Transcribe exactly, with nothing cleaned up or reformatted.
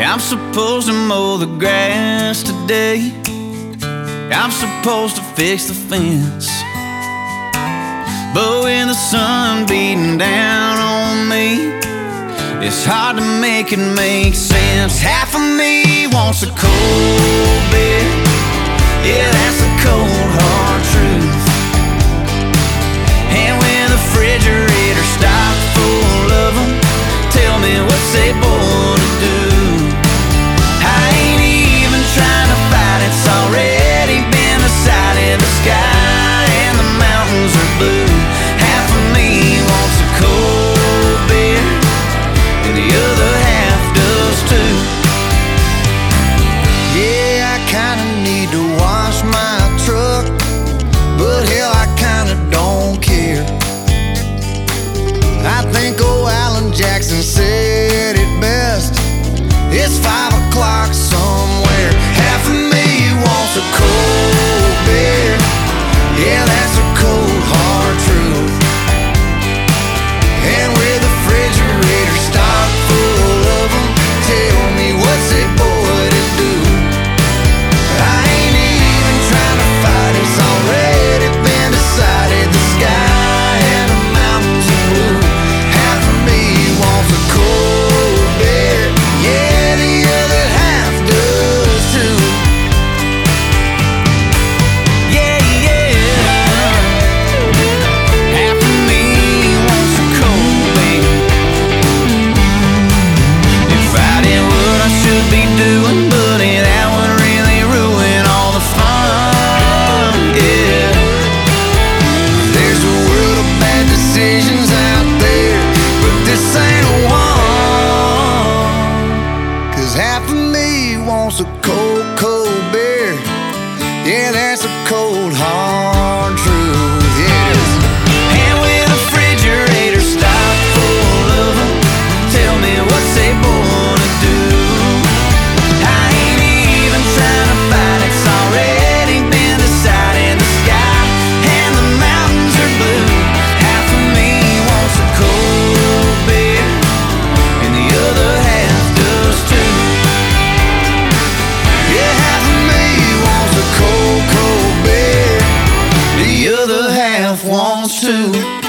I'm supposed to mow the grass today. I'm supposed to fix the fence. But with the sun beating down on me, it's hard to make it make sense. Half of me wants a cold beer. Yeah, that's the cold hard truth. And when the refrigerator stocked full of them, tell me what's a boy to do? I ain't even trying to fight, it's already been decided. The sky and the mountains are blue. Half of me wants a cold beer, and the other half does too. Yeah, I kinda need to wash my truck, but hell, I kinda don't care. I think old Alan Jackson said it best. It's five o'clock somewhere. Half of me wants a cold beer. Yeah, that's a cold hard truth. And with the refrigerator stocked full of them, tell me what's a boy to do? I ain't even trying to fight, it's already been decided. The sky and the mountains are blue. Half of me wants a cold beer. Yeah, the other half does too. Yeah, yeah. Half of me wants a cold beer. If I did what I should be doing, buddy, that would really ruin all the fun. Yeah. There's a world of bad decisions out there, but this ain't a one. Cause half of me wants a cold, cold beer. Yeah, that's a cold, hard truth. Yes. And with the refrigerator stocked full of them, tell me what's a boy to do? I ain't even trying to fight, it's already been decided. The sky and the mountains are blue. Half of me wants a cold beer, and the other half does too. Yeah, half of me wants a cold, cold beer. The other half wants to.